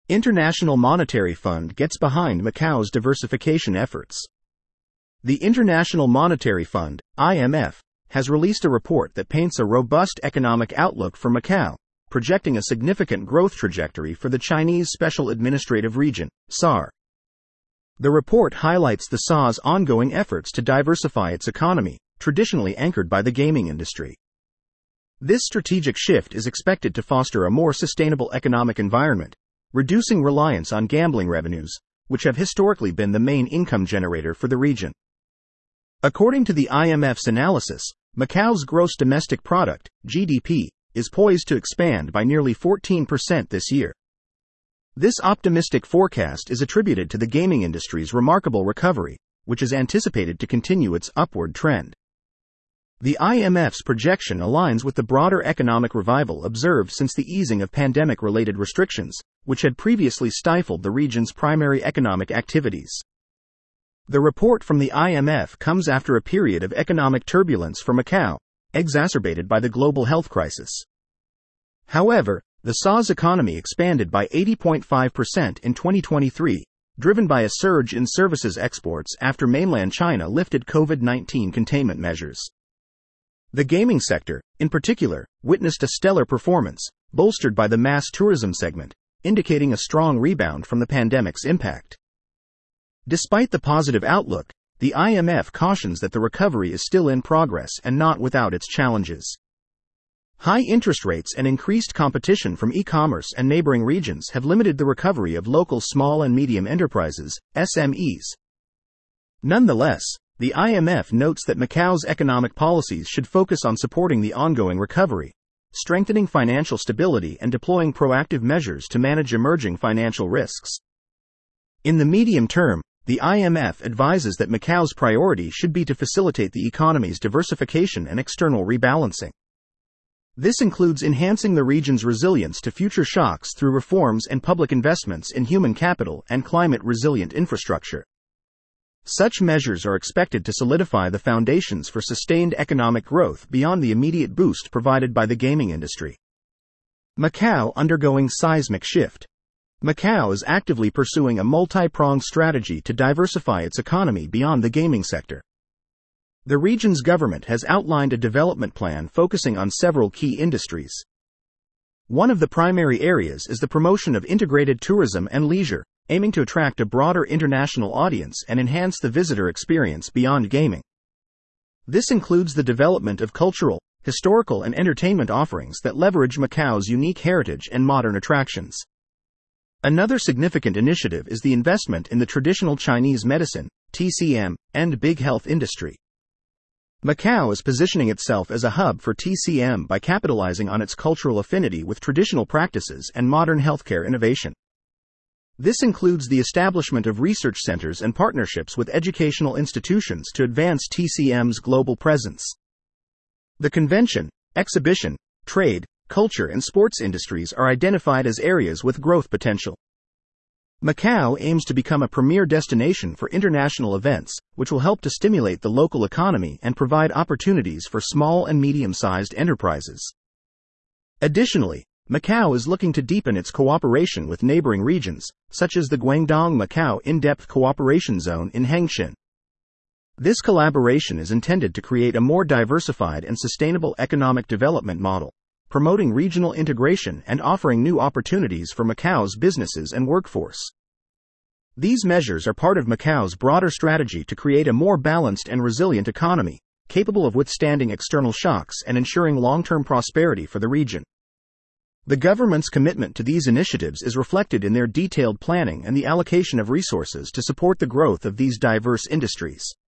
International Monetary Fund gets behind Macau's diversification efforts. The International Monetary Fund, IMF, has released a report that paints a robust economic outlook for Macau, projecting a significant growth trajectory for the Chinese Special Administrative Region, CSAR. The report highlights the CSAR's ongoing efforts to diversify its economy, traditionally anchored by the gaming industry. This strategic shift is expected to foster a more sustainable economic environment, reducing reliance on gambling revenues, which have historically been the main income generator for the region. According to the IMF's analysis, Macau's gross domestic product, GDP, is poised to expand by nearly 14% this year. This optimistic forecast is attributed to the gaming industry's remarkable recovery, which is anticipated to continue its upward trend. The IMF's projection aligns with the broader economic revival observed since the easing of pandemic-related restrictions, which had previously stifled the region's primary economic activities. The report from the IMF comes after a period of economic turbulence for Macau, exacerbated by the global health crisis. However, the CSAR's economy expanded by 80.5% in 2023, driven by a surge in services exports after mainland China lifted COVID-19 containment measures. The gaming sector, in particular, witnessed a stellar performance, bolstered by the mass tourism segment, indicating a strong rebound from the pandemic's impact. Despite the positive outlook, the IMF cautions that the recovery is still in progress and not without its challenges. High interest rates and increased competition from e-commerce and neighboring regions have limited the recovery of local small and medium enterprises, SMEs. Nonetheless, the IMF notes that Macau's economic policies should focus on supporting the ongoing recovery, strengthening financial stability and deploying proactive measures to manage emerging financial risks. In the medium term, the IMF advises that Macau's priority should be to facilitate the economy's diversification and external rebalancing. This includes enhancing the region's resilience to future shocks through reforms and public investments in human capital and climate-resilient infrastructure. Such measures are expected to solidify the foundations for sustained economic growth beyond the immediate boost provided by the gaming industry. Macau undergoing seismic shift. Macau is actively pursuing a multi-pronged strategy to diversify its economy beyond the gaming sector. The region's government has outlined a development plan focusing on several key industries. One of the primary areas is the promotion of integrated tourism and leisure, aiming to attract a broader international audience and enhance the visitor experience beyond gaming. This includes the development of cultural, historical and entertainment offerings that leverage Macau's unique heritage and modern attractions. Another significant initiative is the investment in the traditional Chinese medicine, TCM, and big health industry. Macau is positioning itself as a hub for TCM by capitalizing on its cultural affinity with traditional practices and modern healthcare innovation. This includes the establishment of research centers and partnerships with educational institutions to advance TCM's global presence. The convention, exhibition, trade, culture and sports industries are identified as areas with growth potential. Macau aims to become a premier destination for international events, which will help to stimulate the local economy and provide opportunities for small and medium-sized enterprises. Additionally, Macau is looking to deepen its cooperation with neighboring regions, such as the Guangdong-Macau In-Depth Cooperation Zone in Hengqin. This collaboration is intended to create a more diversified and sustainable economic development model, promoting regional integration and offering new opportunities for Macau's businesses and workforce. These measures are part of Macau's broader strategy to create a more balanced and resilient economy, capable of withstanding external shocks and ensuring long-term prosperity for the region. The government's commitment to these initiatives is reflected in their detailed planning and the allocation of resources to support the growth of these diverse industries.